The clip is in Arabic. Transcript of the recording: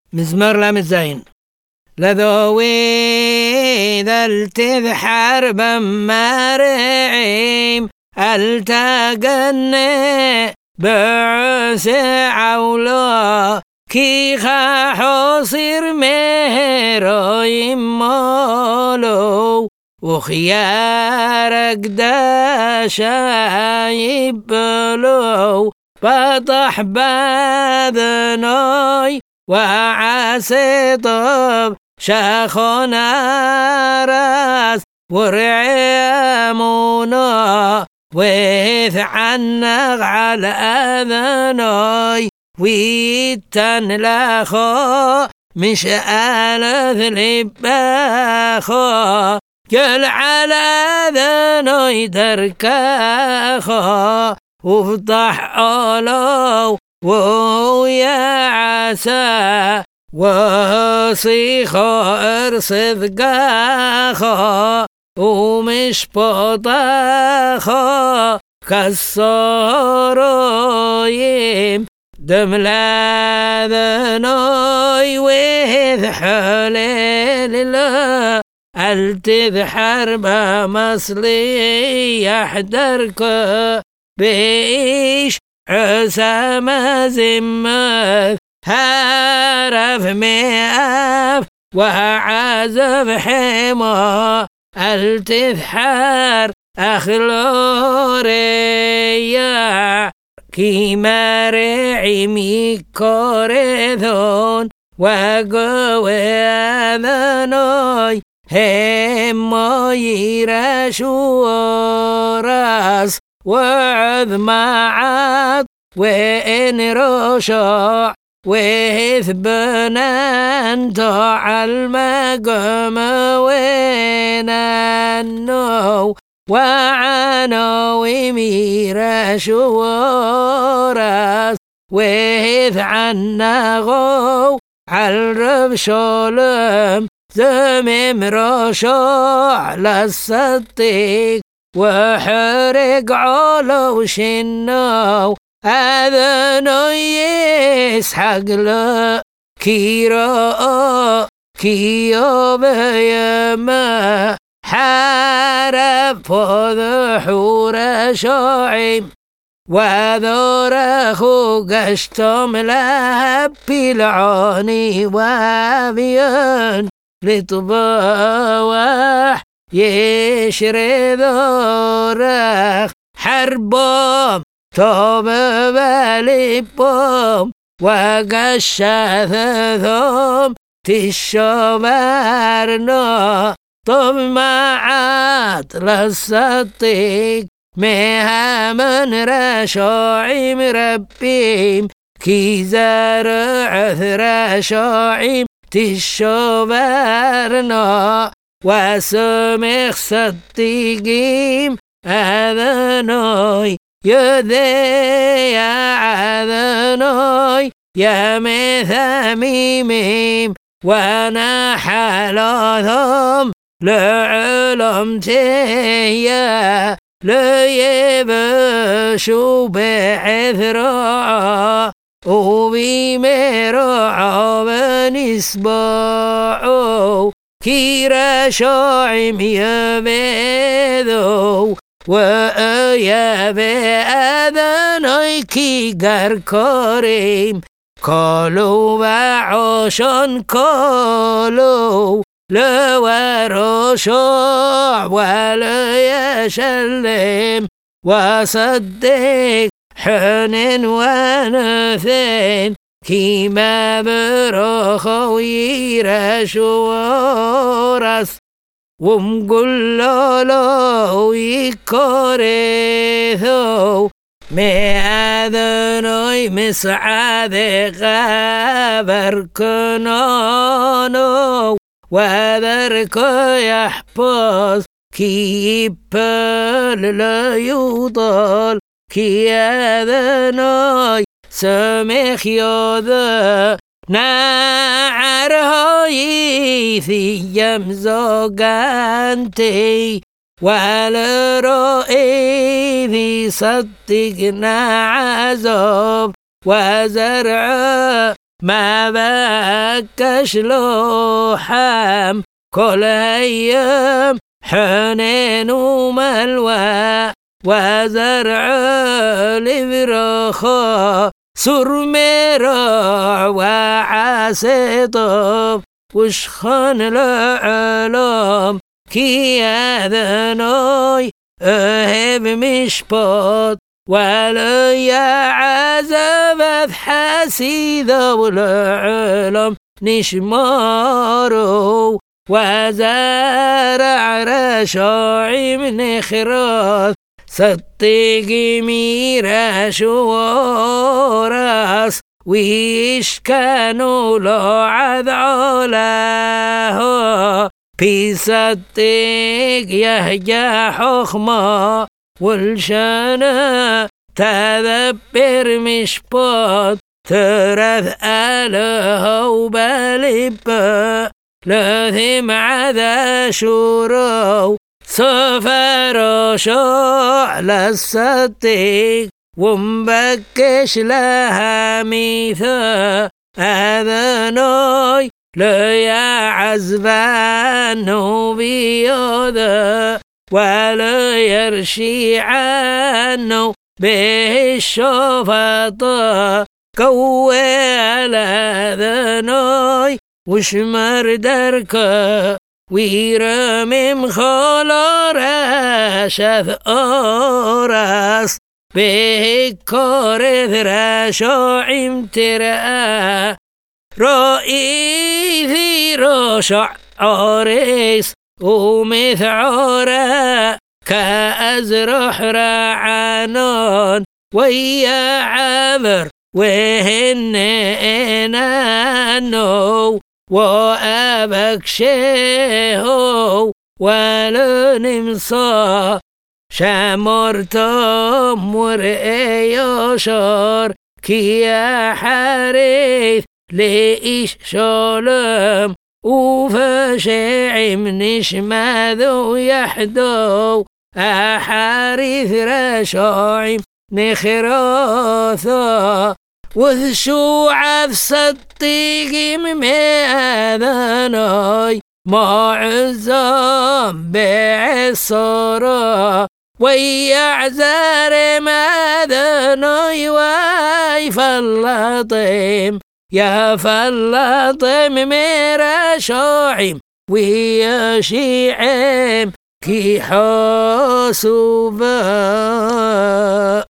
مزمار لامزين لذوي ذل تذحر بمارعيم التقني بعس عولا كي خاحصير مهرو يمولو وخيارك داشا يبلو بطح باذنوي وعاسي طب شاخنا راس ورعيمونا ويث عنق على أذنوي ويتن لخو مش آلث لباخو قل على ذنوي دركاخو وفتح أولو ويا عسى وصيخو ارصد قاخو ومش بطاخو كالصرويم دملا ذنوي ويذ حليل لا التذحر بمصلي يحدرك بيش عسام زمث هارف مئف وعازف حما التذحر أخلوريا كيما رعيمي كورثون وقوي أذنوي هم يرشو راس وعذ معاد وإن رشع وإذ بنانتو عالمقام وينانو وعنو ميرشو راس وإذ عنغو عالرب شولم زمم رشع للصديق وحرق علو شنو أذنو يسحق له كيرو كيو بيما حارب فضحور شعيم وذرخو قشتم لهب بالعوني وابيان لطباوح يشري ذرخ حربهم توب باليبهم وقشثهم تشوبرنا طب معات للصديق مها من رشاعيم ربيم كي زرع رشاعيم تشوبرنا وسمخ صديقيم أذنوي يذي عذنوي يا مثاميميم وانا حالهم لعلم تيا ليبشو بعثرا وبمرعا بنسبعو كيرا شاعم يبيذو ويا بأذنوي كي قركوريم كولو وعوشن كولو لو رشوع ولا يشلم وصدق حنن ونثين كيما برخو يرشو رس ومقول له يكورثو مأذنوي مسعد غابر كنانو وذرك يحفظ كيبل لا يضل كي أذنوي سمخ يوذا نعر هايثي يمزوغانتي والرؤيذي صدقنا عزب وزرع ما بكش لوحام كل أيام حنين وملوى وزرع البرخاء سر مرع وعسطب وشخن العلام كي أذناي أهب مشبط ولا يعزبت حسيدة والعلم نشمارو وزارع رشاعي من خراث صدق ميراش وراس ويش كانوا لعذ علاه بيصدق يهجى حخمة والشنا تذبر مشبط ترث آلها وبالبا لثم عذا شورو سفر شعل الصديق ومبكش لها ميثا أذناي لا يعزبان بيوذا ولا يرشي عنه به الشفطة قوي على ذناي وشمر دركا ويرمم خلار شث أراس به كارث رشاعم ترأى رأي ذي رشع عريس ومثعورا كأزرح رعنان ويا عبر وهن إنانو وأبك شيهو ولنمصا شمرتم ورئي يشار كي حريث لإيش شالم وفشعم نشمذو يحدو أحارث رشاعم نخراثا وذشو عذ صديق مماذناي ما عزام بعصرا ويعزر ماذناي ويفلطيم يا فلطيم ميرا شاعم ويا شيعم كي حاسوبا